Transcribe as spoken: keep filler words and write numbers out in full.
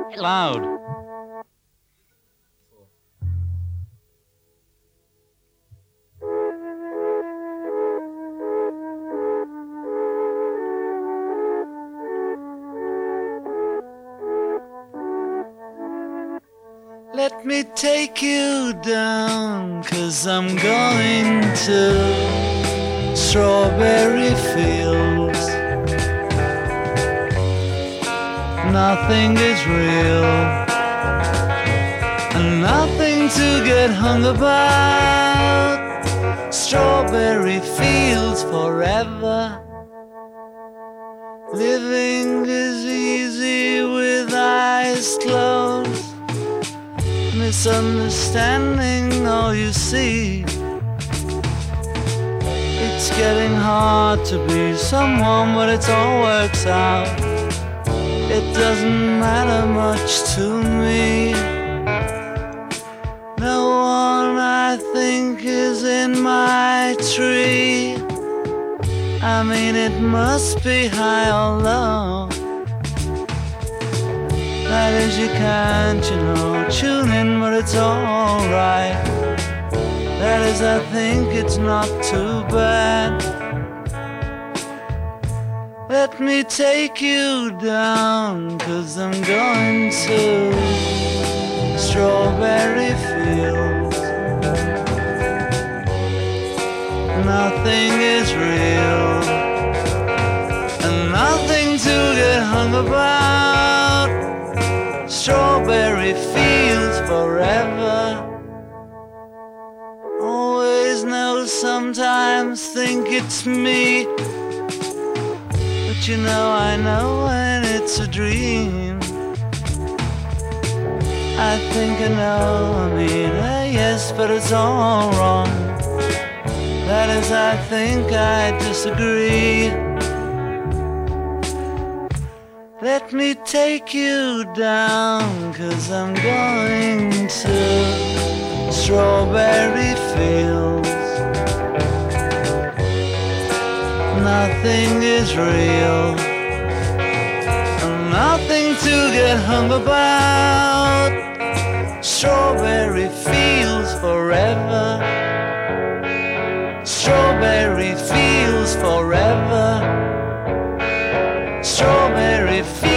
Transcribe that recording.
Loud. Let me take you down, 'cause I'm going to strawberry fields. Nothing is real, and nothing to get hung about. Strawberry fields forever. Living is easy with eyes closed. Misunderstanding all you see. It's getting hard to be someone, but it all works out. It doesn't matter much to me. No one I think is in my tree. I mean, it must be high or low. That is, you can't, you know, tune in, but it's alright. That is, I think it's not too bad. Let me take you down, 'cause I'm going to strawberry fields. Nothing is real, and nothing to get hung about. Strawberry fields forever. Always know, sometimes think it's me, but you know I know when it's a dream. I think I know, I mean, uh, yes, but it's all wrong. That is, I think I disagree. Let me take you down, 'cause I'm going to strawberry fields. Nothing is real, and nothing to get hung about. Strawberry fields forever. Strawberry fields forever. Strawberry fields.